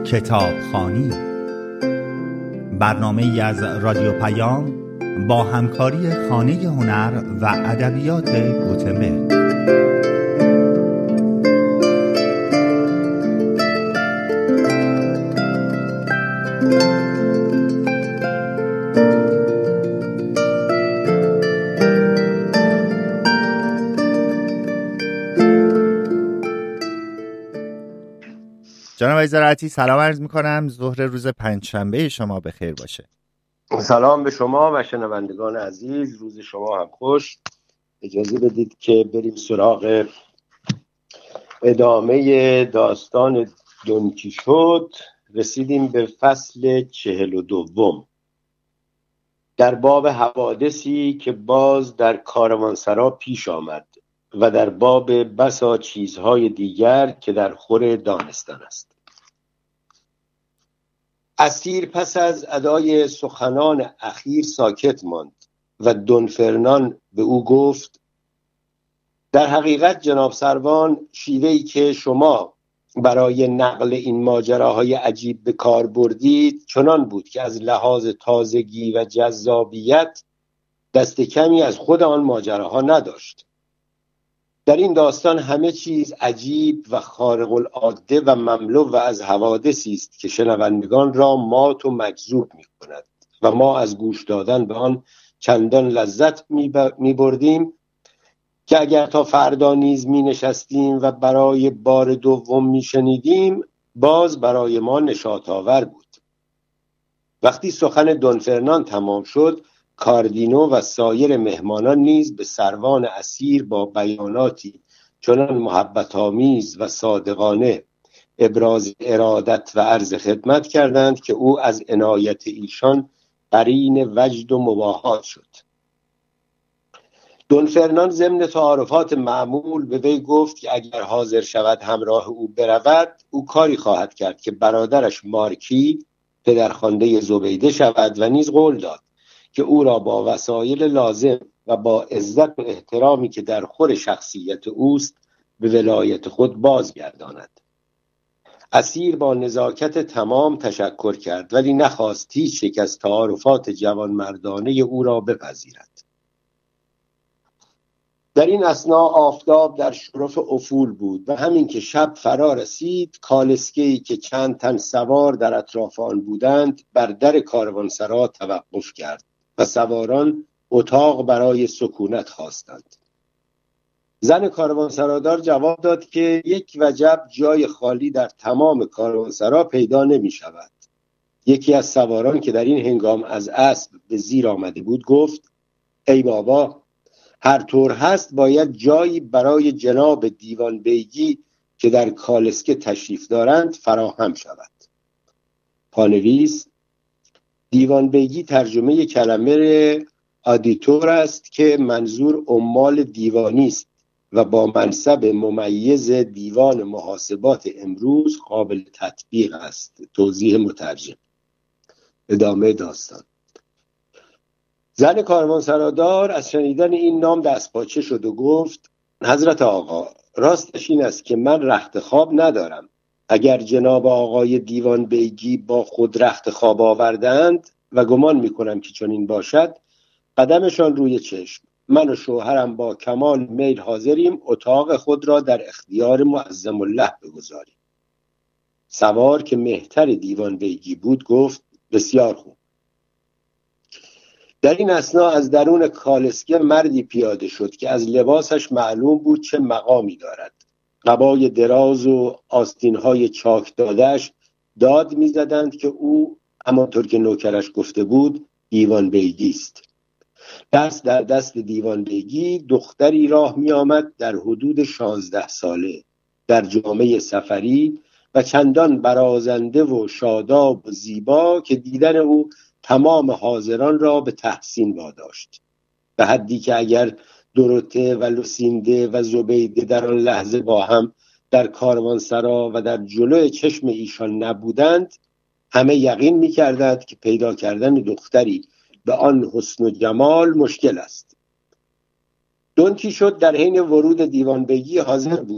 کتابخوانی، برنامه‌ای از رادیو پیام با همکاری خانه هنر و ادبیات گوتنبرگ. جناب آقای زراعتی، سلام عرض می‌کنم. ظهر روز پنجشنبه شما بخیر باشه. سلام به شما و شنوندگان عزیز، روز شما هم خوش. اجازه بدید که بریم سراغ ادامه داستان دون کیشوت. رسیدیم به فصل 42 در باب حوادثی که باز در کاروانسرا پیش آمد و در باب بسا چیزهای دیگر که در خور دانستن است. اسیر پس از ادای سخنان اخیر ساکت ماند و دون فرنان به او گفت: در حقیقت جناب سروان، شیوهی که شما برای نقل این ماجراهای عجیب به کار بردید چنان بود که از لحاظ تازگی و جذابیت دست کمی از خود آن ماجراها نداشت. در این داستان همه چیز عجیب و خارق العاده و مملو و از حوادثی است که شنوندگان را مات و مجذوب می کند و ما از گوش دادن به آن چندان لذت می بردیم که اگر تا فردا نیز می نشستیم و برای بار دوم می شنیدیم باز برای ما نشاط آور بود. وقتی سخن دون فرنان تمام شد، کاردینو و سایر مهمانان نیز به سروان اسیر با بیاناتی چنان محبت آمیز و صادقانه ابراز ارادت و عرض خدمت کردند که او از عنایت ایشان قرین وجد و مباهات شد. دون فرنان ضمن تعارفات معمول به وی گفت که اگر حاضر شود همراه او برود، او کاری خواهد کرد که برادرش مارکی پدرخوانده زبیده شود و نیز قول داد که او را با وسایل لازم و با عزت و احترامی که در خور شخصیت اوست به ولایت خود بازگرداند. اسیر با نزاکت تمام تشکر کرد ولی نخواست هیچ یک از تعارفات جوانمردانه او را بپذیرد. در این اثنا آفتاب در شرف افول بود و همین که شب فرا رسید، کالسکه‌ای که چند تن سوار در اطراف آن بودند بر در کاروانسرا توقف کرد و سواران اتاق برای سکونت خواستند. زن کاروانسرادار جواب داد که یک وجب جای خالی در تمام کاروانسرا پیدا نمی شود. یکی از سواران که در این هنگام از اسب به زیر آمده بود گفت: ای بابا، هر طور هست باید جایی برای جناب دیوان بیگی که در کالسکه تشریف دارند فراهم شود. پانویس: دیوان بیگی ترجمه کلمه آدیتور است که منظور عمال دیوانی است و با منصب ممیز دیوان محاسبات امروز قابل تطبیق است. توضیح مترجم. ادامه داستان. زن کاروانسرادار از شنیدن این نام دستپاچه شد و گفت: حضرت آقا، راستش این است که من رخت خواب ندارم. اگر جناب آقای دیوان بیگی با خود رخت خواب آوردند و گمان میکنم که چنین باشد، قدمشان روی چشم. من و شوهرم با کمال میل حاضریم اتاق خود را در اختیار معظم الله بگذاریم. سوار که مهتر دیوان بیگی بود گفت: بسیار خوب. در این اثنا از درون کالسکه مردی پیاده شد که از لباسش معلوم بود چه مقامی دارد. قبای دراز و آستینهای چاک دادش داد می زدند که او همانطور که نوکرش گفته بود دیوان بیگی است. دست در دست دیوان بیگی دختری راه می آمد در حدود 16 ساله در جامه سفری و چندان برازنده و شاداب و زیبا که دیدن او تمام حاضران را به تحسین واداشت، به حدی که اگر دوروته و لوسینده و زبیده در آن لحظه با هم در کاروانسرا و در جلوی چشم ایشان نبودند، همه یقین می‌کردند که پیدا کردن دختری به آن حسن و جمال مشکل است. دون کیشوت در حین ورود دیوان بیگی حاضر بود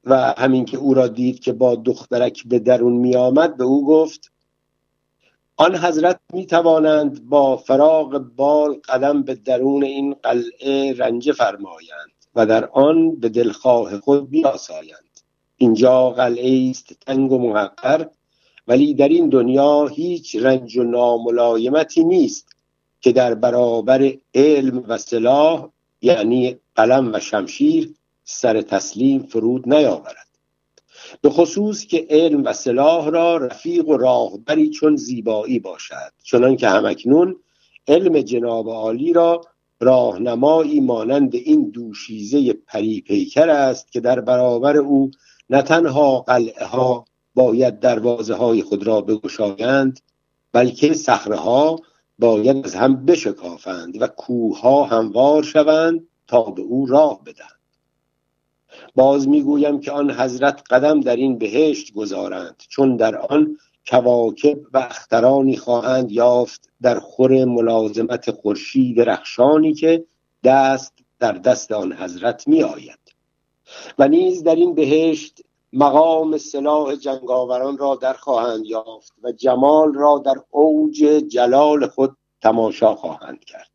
و همین که او را دید که با دخترک به درون می آمد به او گفت آن حضرت می توانند با فراغ بال قدم به درون این قلعه رنجه فرمایند و در آن به دلخواه خود بیاسایند. اینجا قلعه است تنگ و محقر، ولی در این دنیا هیچ رنج و ناملایمتی نیست که در برابر علم و سلاح، یعنی قلم و شمشیر، سر تسلیم فرود نیاورد. به خصوص که علم و سلاح را رفیق و راهبری چون زیبایی باشد، چنان که همکنون علم جناب عالی را راهنمایی مانند این دوشیزه پری پیکر است که در برابر او نه تنها قلعه ها باید دروازه های خود را بگشایند، بلکه صخره ها باید از هم بشکافند و کوه ها هموار شوند تا به او راه بدهند. باز میگویم که آن حضرت قدم در این بهشت گذارند، چون در آن کواکب و اخترانی خواهند یافت در خور ملازمت خورشید رخشانی که دست در دست آن حضرت می آید. و نیز در این بهشت مقام سلاح جنگاوران را در خواهند یافت و جمال را در اوج جلال خود تماشا خواهند کرد.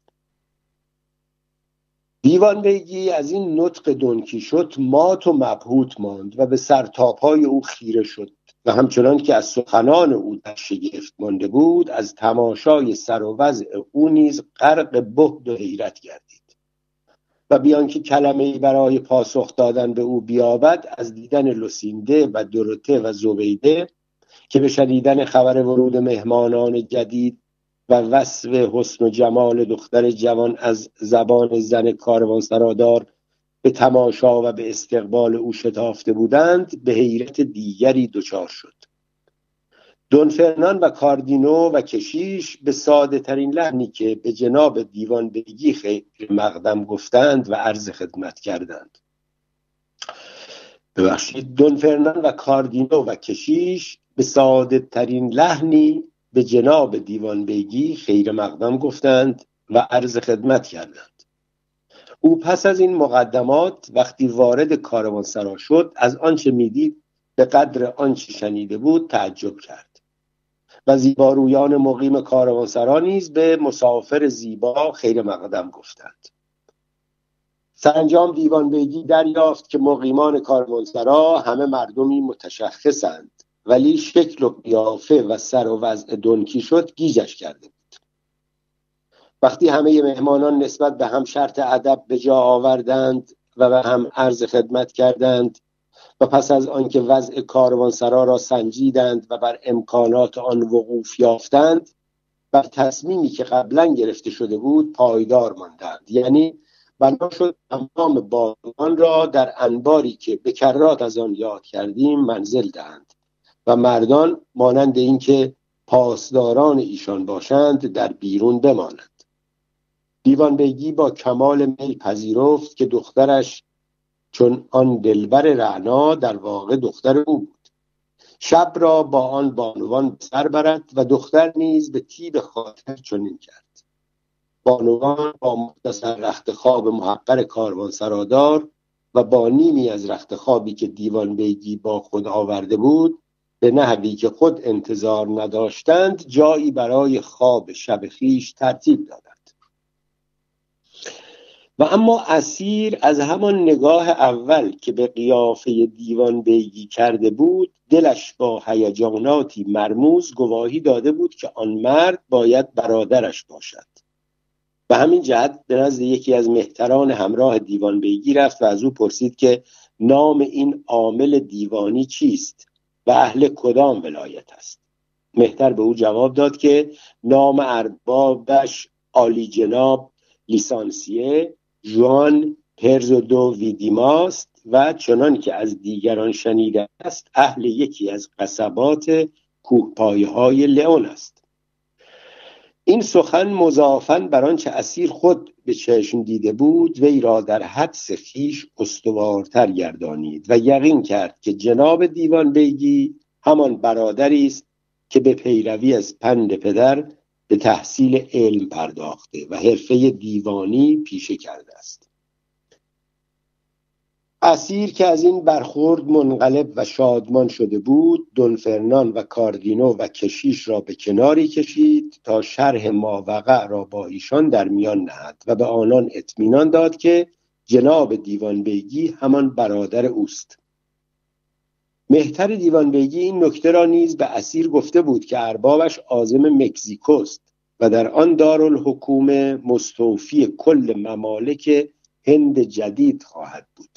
دیوان بیگی از این نطق دونکیشوت مات و مبهوت ماند و به سرتاپای او خیره شد و همچنان که از سخنان او در شگفت مانده بود، از تماشای سر و وضع او نیز غرق بهت و حیرت گردید و بیان که کلمه‌ای برای پاسخ دادن به او بیابد، از دیدن لوسینده و دوروته و زبیده که به شنیدن خبر ورود مهمانان جدید و وصف حسن و جمال دختر جوان از زبان زن کاروانسرادار به تماشا و به استقبال او شتافته بودند، به حیرت دیگری دچار شد. دون فرنان و کاردینو و کشیش به ساده ترین لحنی که به جناب دیوان بیگی خیر مقدم گفتند و عرض خدمت کردند. دون فرنان و کاردینو و کشیش به ساده ترین لحنی به جناب دیوان بیگی خیر مقدم گفتند و عرض خدمت کردند. او پس از این مقدمات وقتی وارد کاروانسرا شد، از آنچه میدید به قدر آنچه شنیده بود تعجب کرد و زیبارویان مقیم کاروانسرا نیز به مسافر زیبا خیر مقدم گفتند. سرانجام دیوان بیگی دریافت که مقیمان کاروانسرا همه مردمی متشخصند، ولی شکل و قیافه و سر و وضع دونکیشوت گیجش کرده بود. وقتی همه مهمانان نسبت به هم شرط ادب به جا آوردند و به هم عرض خدمت کردند و پس از آنکه وضع کاروانسرا را سنجیدند و بر امکانات آن وقوف یافتند، بر تصمیمی که قبلا گرفته شده بود پایدار ماندند. یعنی بنا شد تمام بانوان را در انباری که به کرات از آن یاد کردیم منزل دهند و مردان مانند اینکه پاسداران ایشان باشند در بیرون بمانند. دیوان بیگی با کمال میل پذیرفت که دخترش چون آن دلبر رعنا در واقع دختر او بود. شب را با آن بانوان سر برد و دختر نیز به طیب خاطر چنین کرد. بانوان با مختصر رخت خواب محقر کاروانسرادار و با نیمی از رخت خوابی که دیوان بیگی با خود آورده بود، به نحوی که خود انتظار نداشتند جایی برای خواب شب خیش ترتیب دادند. و اما اسیر از همان نگاه اول که به قیافه دیوان بیگی کرده بود، دلش با هیجاناتی مرموز گواهی داده بود که آن مرد باید برادرش باشد. به همین جهت به نزد یکی از مهتران همراه دیوان بیگی رفت و از او پرسید که نام این عامل دیوانی چیست و اهل کدام ولایت است. مهتر به او جواب داد که نام اربابش عالی جناب لیسانسیه ژوان پرزو دو ویدیماست و چنان که از دیگران شنیده است اهل یکی از قصبات کوهپایه‌های لئون است. این سخن مضافاً بر آنچه اسیر خود به چشم دیده بود وی را در حدس خویش استوارتر گردانید و یقین کرد که جناب دیوان بیگی همان برادری است که به پیروی از پند پدر به تحصیل علم پرداخته و حرفه دیوانی پیشه کرده است. اسیر که از این برخورد منقلب و شادمان شده بود، دون فرنان و کاردینو و کشیش را به کناری کشید تا شرح ماوقع را با ایشان در میان نهد و به آنان اطمینان داد که جناب دیوان بیگی همان برادر اوست. مهتر دیوان بیگی این نکته را نیز به اسیر گفته بود که اربابش عازم مکزیکوست و در آن دارالحکومه مستوفی کل ممالک هند جدید خواهد بود.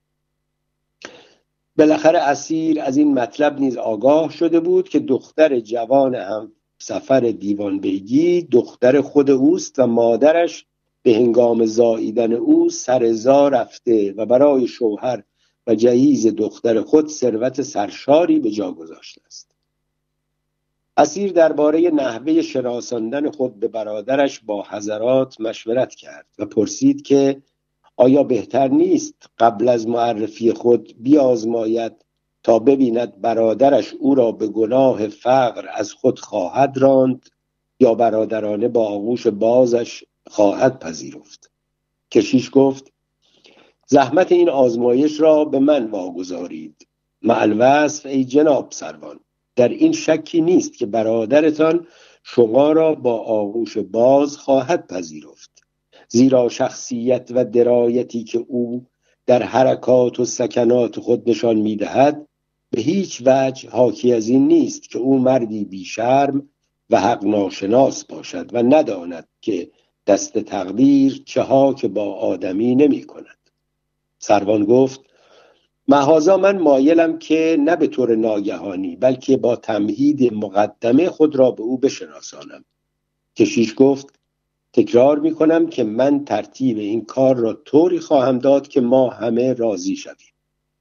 بالاخره اسیر از این مطلب نیز آگاه شده بود که دختر جوان هم سفر دیوان بیگی دختر خود اوست و مادرش به هنگام زاییدن او سرزا رفته و برای شوهر و جهیز دختر خود ثروت سرشاری به جا گذاشته است. اسیر درباره نحوه شناساندن خود به برادرش با حضرات مشورت کرد و پرسید که آیا بهتر نیست قبل از معرفی خود بیازماید تا ببیند برادرش او را به گناه فقر از خود خواهد راند یا برادرانه با آغوش بازش خواهد پذیرفت؟ کشیش گفت زحمت این آزمایش را به من واگذارید. مع الوصف ای جناب سروان، در این شکی نیست که برادرتان شما را با آغوش باز خواهد پذیرفت، زیرا شخصیت و درایتی که او در حرکات و سکنات خود نشان می‌دهد به هیچ وجه حاکی از این نیست که او مردی بیشرم و حق ناشناس باشد و نداند که دست تقدیر چه ها که با آدمی نمی کند. سروان گفت محاذا من مایلم که نه به طور ناگهانی بلکه با تمهید مقدمه خود را به او بشناسانم. کشیش گفت تکرار می کنم که من ترتیب این کار را طوری خواهم داد که ما همه راضی شویم.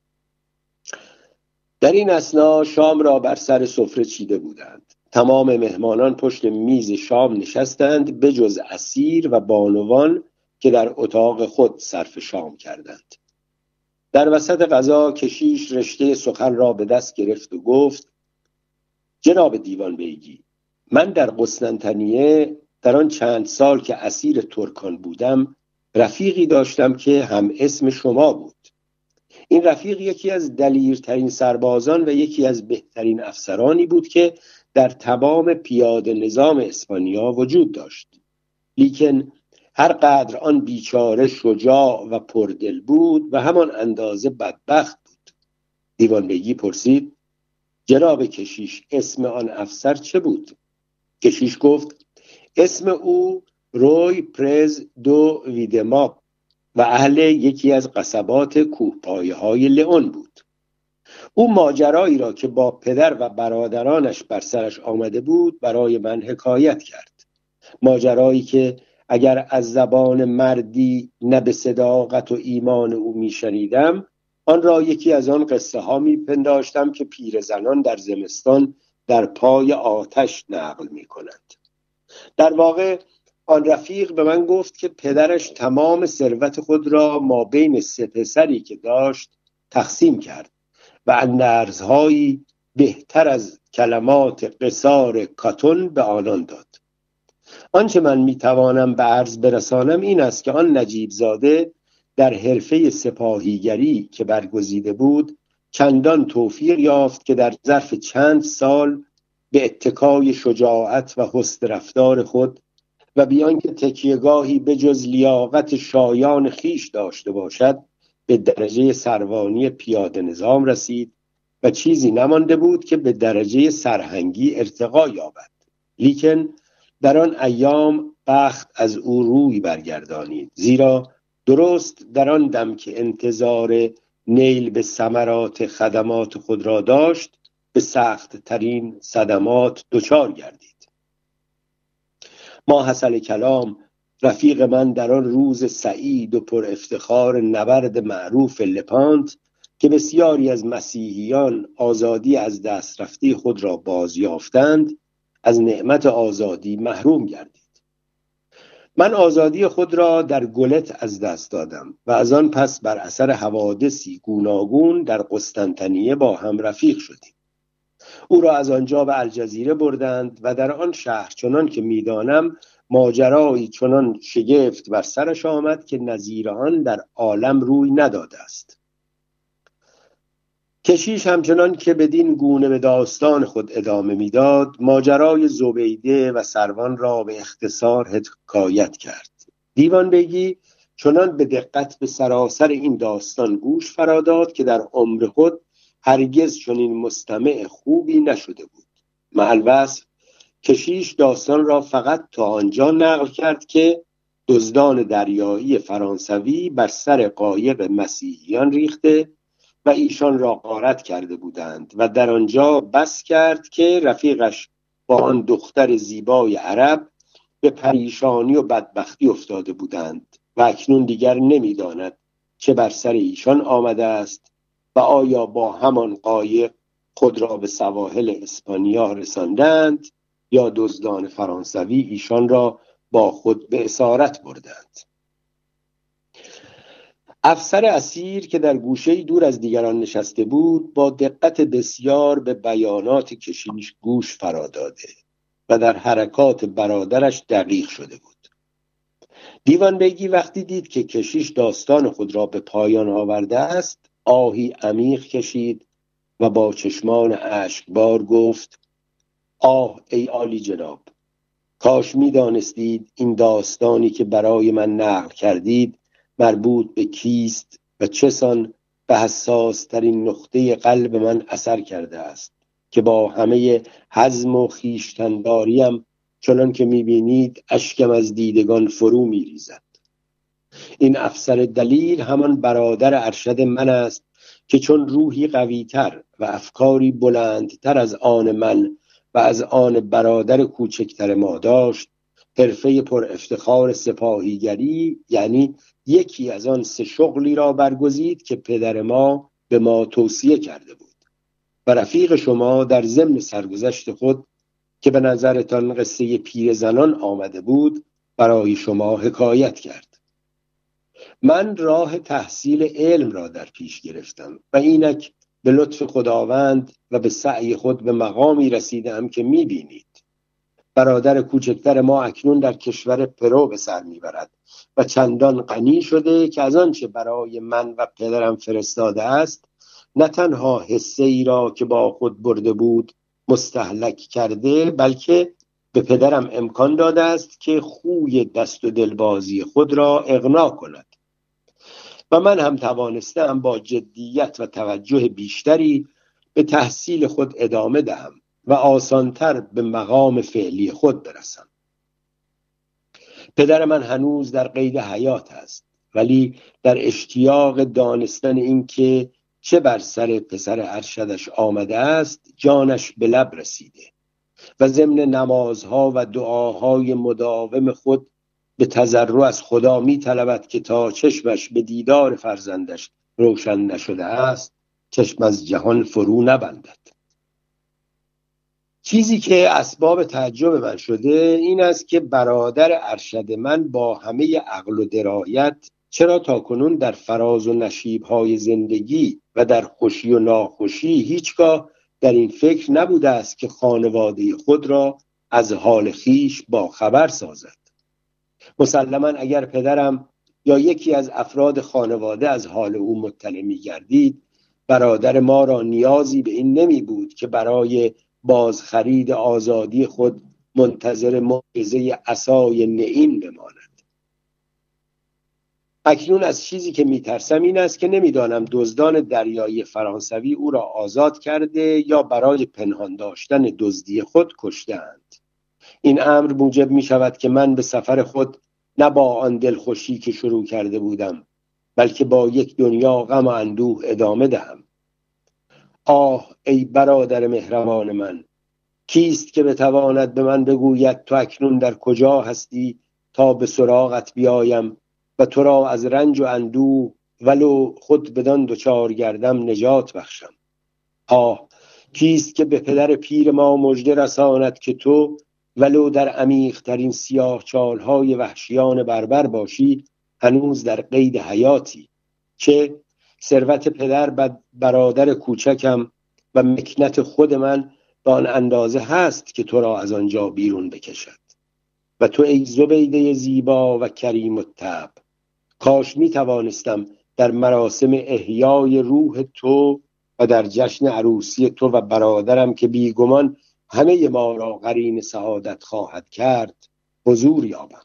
در این اثنا شام را بر سر سفره چیده بودند. تمام مهمانان پشت میز شام نشستند بجز اسیر و بانوان که در اتاق خود صرف شام کردند. در وسط غذا کشیش رشته سخن را به دست گرفت و گفت جناب دیوان بیگی، من در قسطنطنیه در آن چند سال که اسیر ترکان بودم رفیقی داشتم که هم اسم شما بود. این رفیق یکی از دلیرترین سربازان و یکی از بهترین افسرانی بود که در تمام پیاده نظام اسپانیا وجود داشت. لیکن هر قدر آن بیچاره شجاع و پردل بود و همان اندازه بدبخت بود. دیوان بیگی پرسید جناب کشیش اسم آن افسر چه بود؟ کشیش گفت اسم او روی پرز دو ویدما و اهل یکی از قصبات کوهپایه های لئون بود. او ماجرایی را که با پدر و برادرانش بر سرش آمده بود برای من حکایت کرد. ماجرایی که اگر از زبان مردی نه به صداقت و ایمان او میشنیدم آن را یکی از آن قصه ها میپنداشتم که پیرزنان در زمستان در پای آتش نقل میکنند. در واقع آن رفیق به من گفت که پدرش تمام ثروت خود را ما بین 3 پسری که داشت تقسیم کرد و اندرزهایی بهتر از کلمات قصار کاتون به آنان داد. آنچه من میتوانم به عرض برسانم این است که آن نجیب زاده در حرفه سپاهیگری که برگزیده بود چندان توفیق یافت که در ظرف چند سال به اتکای شجاعت و حسن رفتار خود و بیان که تکیهگاهی به جز لیاقت شایان خیش داشته باشد به درجه سروانی پیاده نظام رسید و چیزی نمانده بود که به درجه سرهنگی ارتقا یابد. لیکن در آن ایام بخت از او روی برگردانید، زیرا درست در آن دم که انتظار نیل به ثمرات خدمات خود را داشت به سخت ترین صدمات دچار گردید. ماحصل کلام رفیق من در آن روز سعید و پر افتخار نبرد معروف لپانت که بسیاری از مسیحیان آزادی از دست رفته خود را بازیافتند از نعمت آزادی محروم گردید. من آزادی خود را در گلت از دست دادم و از آن پس بر اثر حوادثی گوناگون در قسطنطنیه با هم رفیق شدیم. او را از آنجا به الجزیره بردند و در آن شهر چنان که میدانم ماجرایی چنان شگفت بر سرش آمد که نظیر آن در عالم روی نداده است. کشیش همچنان که بدین گونه به داستان خود ادامه میداد، ماجرای زبیده و سروان را به اختصار حکایت کرد. دیوان بیگی چنان به دقت به سراسر این داستان گوش فراداد که در عمر خود هرگز چنین مستمع خوبی نشده بود. معالوصف کشیش داستان را فقط تا آنجا نقل کرد که دزدان دریایی فرانسوی بر سر قایق مسیحیان ریخته و ایشان را غارت کرده بودند و در آنجا بس کرد که رفیقش با آن دختر زیبای عرب به پریشانی و بدبختی افتاده بودند و اکنون دیگر نمی‌داند چه بر سر ایشان آمده است و آیا با همان قایق خود را به سواحل اسپانیا رساندند یا دزدان فرانسوی ایشان را با خود به اسارت بردند. افسر اسیر که در گوشه‌ای دور از دیگران نشسته بود با دقت بسیار به بیانات کشیش گوش فراداده و در حرکات برادرش دقیق شده بود. دیوان بیگی وقتی دید که کشیش داستان خود را به پایان آورده است، آهی عمیق کشید و با چشمان اشکبار گفت: آه ای عالی جناب، کاش می دانستید این داستانی که برای من نقل کردید مربوط به کیست و چسان به حساس ترین نقطه قلب من اثر کرده است که با همه حزم و خویشتن‌داریم چنان که می بینید اشکم از دیدگان فرو می ریزد. این افسر دلیر همان برادر ارشد من است که چون روحی قوی‌تر و افکاری بلندتر از آن من و از آن برادر کوچکتر ما داشت، حرفه پر افتخار سپاهیگری، یعنی یکی از آن 3 شغلی را برگزید که پدر ما به ما توصیه کرده بود و رفیق شما در ضمن سرگذشت خود که به نظرتان قصه پیر زنان آمده بود برای شما حکایت کرد. من راه تحصیل علم را در پیش گرفتم و اینک به لطف خداوند و به سعی خود به مقامی رسیدم که می‌بینید. برادر کوچکتر ما اکنون در کشور پرو به سر میبرد و چندان غنی شده که از آنچه برای من و پدرم فرستاده است نه تنها حصه ای را که با خود برده بود مستهلک کرده، بلکه به پدرم امکان داده است که خوی دست و دلبازی خود را اغنا کند و من هم توانستم با جدیت و توجه بیشتری به تحصیل خود ادامه دهم و آسانتر به مقام فعلی خود برسم. پدر من هنوز در قید حیات است، ولی در اشتیاق دانستن این که چه بر سر پسر ارشدش آمده است جانش به لب رسیده و ضمن نمازها و دعاهای مداوم خود به تضرع از خدا می طلبد که تا چشمش به دیدار فرزندش روشن نشده است چشم از جهان فرو نبندد. چیزی که اسباب تعجب من شده این است که برادر ارشد من با همه عقل و درایت چرا تاکنون در فراز و نشیب‌های زندگی و در خوشی و ناخوشی هیچگاه در این فکر نبوده است که خانواده خود را از حال خیش با خبر سازد. مسلماً اگر پدرم یا یکی از افراد خانواده از حال او مطلع می‌گردید، برادر ما را نیازی به این نمی بود که برای بازخرید آزادی خود منتظر معجزه عصای نعین بماند. اکنون از چیزی که میترسم این است که نمیدانم دزدان دریایی فرانسوی او را آزاد کرده یا برای پنهان داشتن دزدی خود کشته‌اند. این امر موجب می شود که من به سفر خود نه با آن دلخوشی که شروع کرده بودم بلکه با یک دنیا غم و اندوه ادامه دهم. آه ای برادر مهربان من، کیست که بتواند به من بگوید تو اکنون در کجا هستی تا به سراغت بیایم و تو را از رنج و اندوه ولو خود بدان دچار گردم نجات بخشم. آه کیست که به پدر پیر ما مژده رساند که تو ولو در عمیق ترین سیاه چالهای وحشیان بربر باشی هنوز در قید حیاتی، چه ثروت پدر برادر کوچکم و مکنت خود من به آن اندازه هست که تو را از آنجا بیرون بکشد. و تو ای زبیده زیبا و کریم الطبع، کاش می توانستم در مراسم احیای روح تو و در جشن عروسی تو و برادرم که بیگمان همه ما را قرین سعادت خواهد کرد حضور یابم.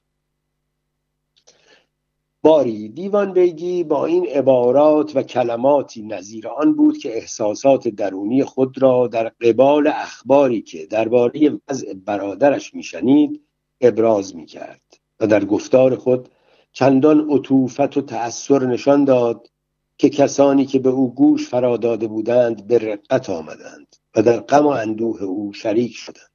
باری دیوان بیگی با این عبارات و کلماتی نظیر آن بود که احساسات درونی خود را در قبال اخباری که درباره وضع برادرش میشنید ابراز میکرد و در گفتار خود چندان عطوفت و تأثر نشان داد که کسانی که به او گوش فرا داده بودند به رقت آمدند و در غم و اندوه او شریک شدند.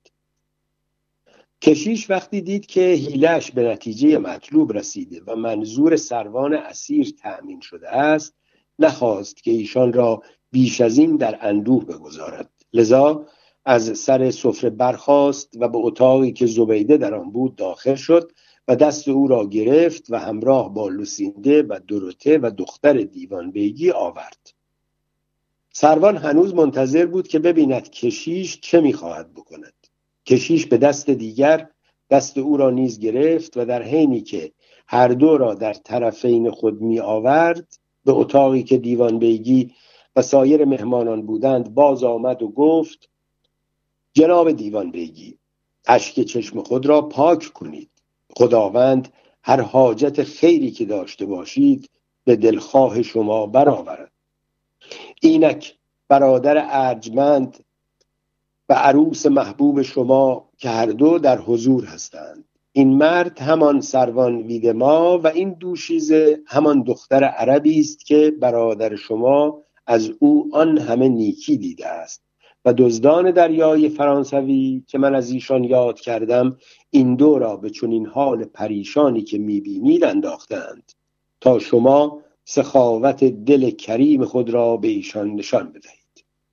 کشیش وقتی دید که حیله‌اش به نتیجه مطلوب رسیده و منظور سروان اسیر تأمین شده است، نخواست که ایشان را بیش از این در اندوه بگذارد. لذا از سر سفره برخاست و به اتاقی که زبیده در آن بود داخل شد و دست او را گرفت و همراه با لوسینده و دوروته و دختر دیوان بیگی آورد. سروان هنوز منتظر بود که ببیند کشیش چه می‌خواهد بکند. کشیش به دست دیگر دست او را نیز گرفت و در حینی که هر دو را در طرفین خود می آورد به اتاقی که دیوان بیگی و سایر مهمانان بودند باز آمد و گفت: جناب دیوان بیگی، اشک چشم خود را پاک کنید. خداوند هر حاجت خیری که داشته باشید به دلخواه شما برآورد. اینک برادر ارجمند و عروس محبوب شما که هر دو در حضور هستند. این مرد همان سروان ویدما و این دوشیزه همان دختر عربی است که برادر شما از او آن همه نیکی دیده است و دزدان دریای فرانسوی که من از ایشان یاد کردم این دو را به چنین حال پریشانی که میبینید انداختند تا شما سخاوت دل کریم خود را به ایشان نشان بدهید.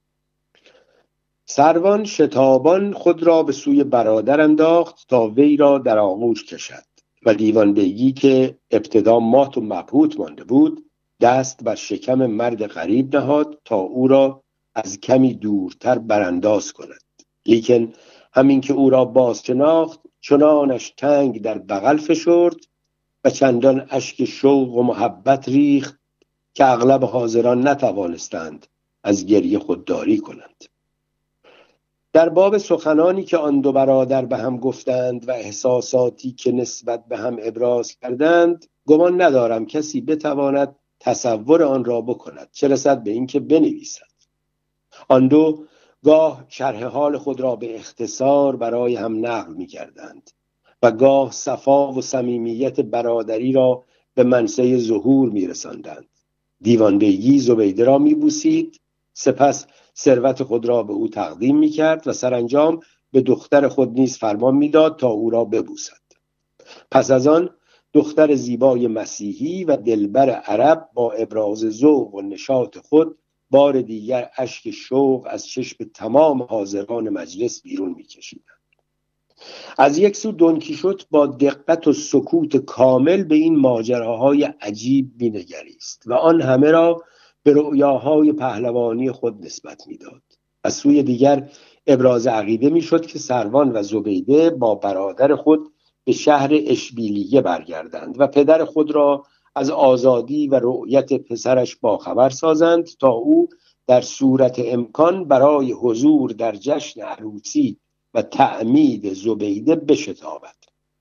سروان شتابان خود را به سوی برادر انداخت تا وی را در آغوش کشد و دیوان بیگی که ابتدا مات و مبهوت مانده بود دست بر شکم مرد غریب نهاد تا او را از کمی دورتر برانداز کند. لیکن همین که او را باز شناخت چنانش تنگ در بغل فشرد و چندان اشک شوق و محبت ریخت که اغلب حاضران نتوانستند از گریه خودداری کنند. در باب سخنانی که آن دو برادر به هم گفتند و احساساتی که نسبت به هم ابراز کردند گمان ندارم کسی بتواند تصور آن را بکند، چه رسد به این که بنویسد. آن دو گاه شرح حال خود را به اختصار برای هم نقل می کردند و گاه صفا و صمیمیت برادری را به منصه ظهور می رساندند. دیوان بیگی زبیده را می بوسید، سپس ثروت خود را به او تقدیم می کرد و سرانجام به دختر خود نیز فرمان می داد تا او را ببوسد. پس از آن دختر زیبای مسیحی و دلبر عرب با ابراز ذوق و نشاط خود بار دیگر اشک شوق از چشم تمام حاضران مجلس بیرون می کشیدند. از یک سو دون کیشوت با دقت و سکوت کامل به این ماجراهای عجیب می نگریست و آن همه را به رؤیاهای پهلوانی خود نسبت میداد. از سوی دیگر ابراز عقیده میشد که سروان و زبیده با برادر خود به شهر اشبیلیه برگردند و پدر خود را از آزادی و رؤیت پسرش باخبر سازند تا او در صورت امکان برای حضور در جشن عروسی و تعمید زبیده بشتابد.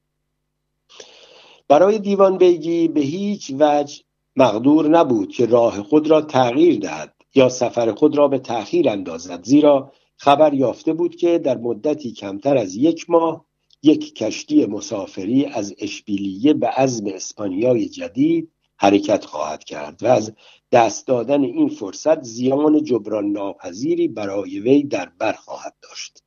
برای دیوان بیگی به هیچ وجه مقدور نبود که راه خود را تغییر دهد یا سفر خود را به تأخیر اندازد، زیرا خبر یافته بود که در مدتی کمتر از 1 ماه یک کشتی مسافری از اشبیلیه به عزم اسپانیای جدید حرکت خواهد کرد و از دست دادن این فرصت زیان جبران ناپذیری برای وی در بر خواهد داشت.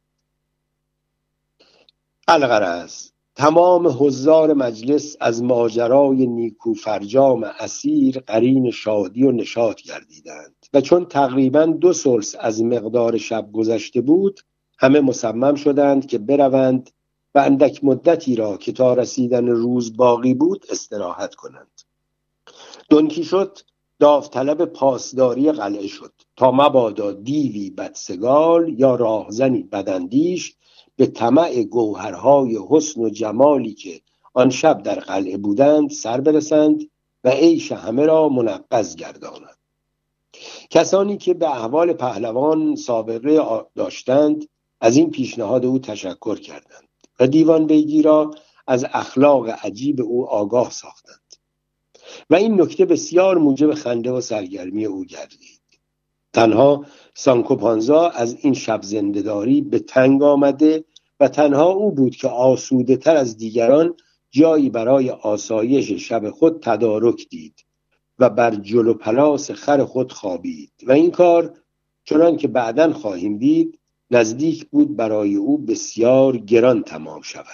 الغرض تمام حضار مجلس از ماجرای نیکو فرجام اسیر قرین شادی و نشاط گردیدند و چون تقریباً 2 ثلث از مقدار شب گذشته بود همه مصمم شدند که بروند و اندک مدتی را که تا رسیدن روز باقی بود استراحت کنند. دون کیشوت داوطلب پاسداری قلعه شد تا مبادا دیوی بدسگال یا راهزنی بداندیش به طمع گوهرهای حسن و جمالی که آن شب در قلعه بودند سر برسند و عیش همه را منغص گرداند. کسانی که به احوال پهلوان سابقه داشتند از این پیشنهاد او تشکر کردند و دیوان بیگی را از اخلاق عجیب او آگاه ساختند و این نکته بسیار موجب خنده و سرگرمی او گردید. تنها سانکو پانزا از این شب زنده‌داری به تنگ آمده و تنها او بود که آسوده تر از دیگران جایی برای آسایش شب خود تدارک دید و بر جلو پلاس خر خود خوابید و این کار چنان که بعداً خواهیم دید نزدیک بود برای او بسیار گران تمام شود.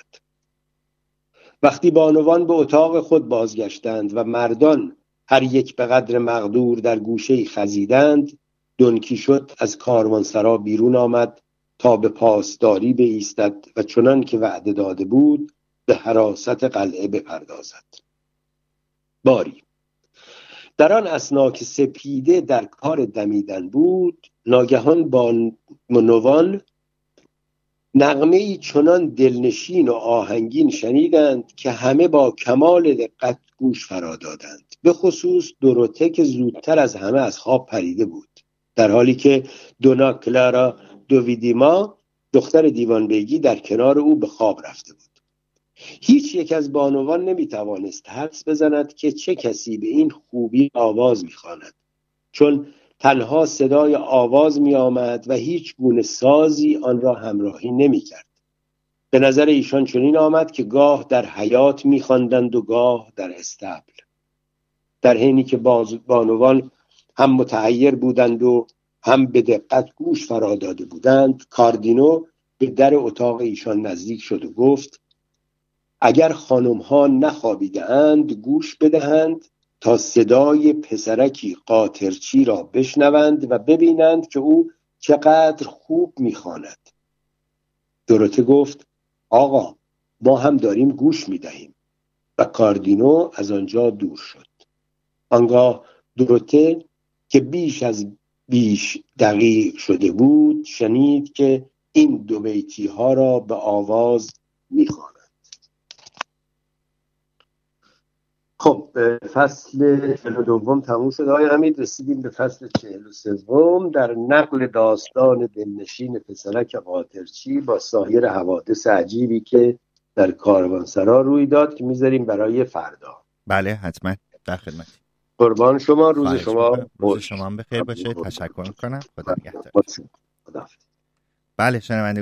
وقتی بانوان به اتاق خود بازگشتند و مردان هر یک به قدر مقدور در گوشه‌ای خزیدند، دون کیشوت از کاروانسرا بیرون آمد تا به پاسداری بایستد و چنان که وعده داده بود به حراست قلعه بپردازد. باری در آن اثنا که سپیده در کار دمیدن بود، ناگهان بانوان نغمه‌ای چنان دلنشین و آهنگین شنیدند که همه با کمال دقت گوش فرا دادند، به خصوص دوروته که زودتر از همه از خواب پریده بود، در حالی که دونا کلارا دوویدیما دختر دیوان بیگی در کنار او به خواب رفته بود. هیچ یک از بانوان نمیتوانست حدس بزند که چه کسی به این خوبی آواز میخواند، چون تنها صدای آواز می آمد و هیچ گونه سازی آن را همراهی نمی کرد. به نظر ایشان چنین آمد که گاه در حیات می خواندند و گاه در استبل. در حینی که بانوان هم متحیر بودند و هم به دقت گوش فرا داده بودند، کاردینو به در اتاق ایشان نزدیک شد و گفت: اگر خانم ها نخوابیده اند گوش بدهند تا صدای پسرکی قاطرچی را بشنوند و ببینند که او چقدر خوب میخواند. دوروته گفت: آقا ما هم داریم گوش میدهیم و کاردینو از آنجا دور شد. آنگاه دوروته که بیش دقیق شده بود شنید که این دو بیتی ها را به آواز میخواند. خب فصل 42 تموم شد آقای حمید. رسیدیم به فصل 43 در نقل داستان دلنشین پسرک قاطرچی با سایر حوادث عجیبی که در کاروانسرا روی داد که میذاریم برای فردا. بله حتما در خدمت. قربان شما. روز شما بخیر باشه. تشکر میکنم. خدا نگهدار. خدا. بله شنونده